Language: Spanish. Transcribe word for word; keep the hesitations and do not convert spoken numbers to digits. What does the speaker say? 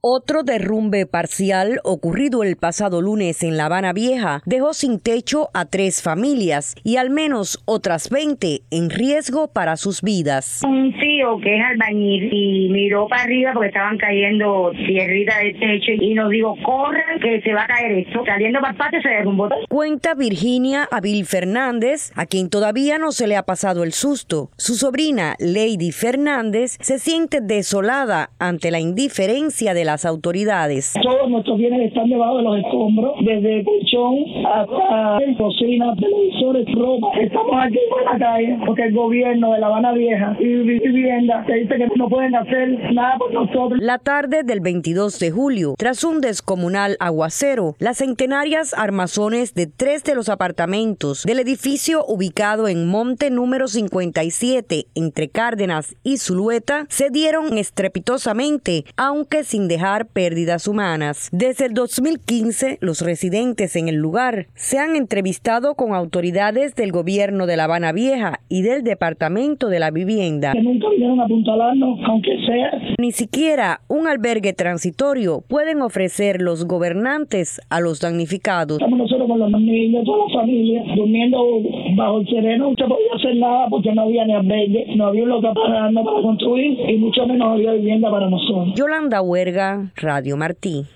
Otro derrumbe parcial ocurrido el pasado lunes en La Habana Vieja dejó sin techo a tres familias y al menos otras veinte en riesgo para sus vidas. Un tío que es albañil y miró para arriba porque estaban cayendo tierrita del techo y nos dijo, corran que se va a caer esto. Saliendo para el patio se derrumbó. Cuenta Virginia Abil Fernández, a quien todavía no se le ha pasado el susto. Su sobrina Lady Fernández se siente desolada ante la indiferencia de la las autoridades. Todos nuestros bienes están debajo de los escombros, desde colchón hasta cocina, televisores, ropa. Estamos aquí en la calle porque el gobierno de La Habana Vieja y vivienda te dice que no pueden hacer nada por nosotros. La tarde del veintidós de julio, tras un descomunal aguacero, las centenarias armazones de tres de los apartamentos del edificio ubicado en Monte número cincuenta y siete entre Cárdenas y Zulueta se dieron estrepitosamente, aunque sin dejar pérdidas humanas. Desde el dos mil quince, los residentes en el lugar se han entrevistado con autoridades del gobierno de La Habana Vieja y del Departamento de la Vivienda. Que nunca vinieron a apuntalarnos, aunque sea. Ni siquiera un albergue transitorio pueden ofrecer los gobernantes a los damnificados. Estamos nosotros con los niños, toda la familia, durmiendo bajo el sereno. No se podía hacer nada porque no había ni albergue, no había un local para, para construir y mucho menos había vivienda para nosotros. Yolanda Huerga, Radio Martí.